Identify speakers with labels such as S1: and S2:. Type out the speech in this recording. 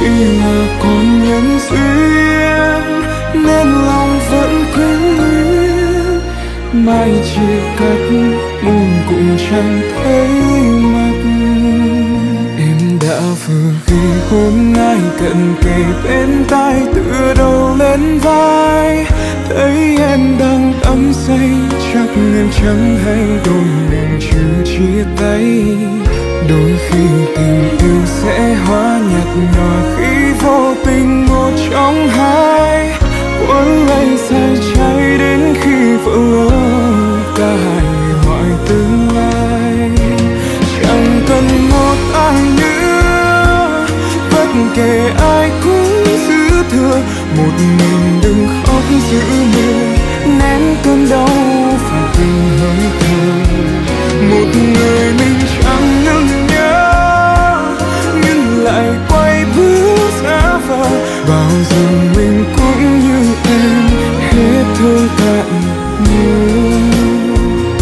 S1: chỉ là còn nhân duyên nên lòng vẫn quyến luyến, mai chia cắt muôn cũng chẳng thấy mặt. Em đã vừa ghi hôm nay cận kề bên tai, tựa đầu lên vai, thấy em đang đắm say, chắc em chẳng hay đôi mình chưa chia tay. Đôi khi tình yêu sẽ hóa nhạt nhòa khi vô tình một trong hai cuốn lấy say cháy, đến khi vỡ lỡ cả hai người hỏi tương lai. Chẳng cần một ai nữa, bất kể ai cũng dư thừa, một mình đừng khóc giữ mưa, nén cơn đau và từng hơi thở. Một người mình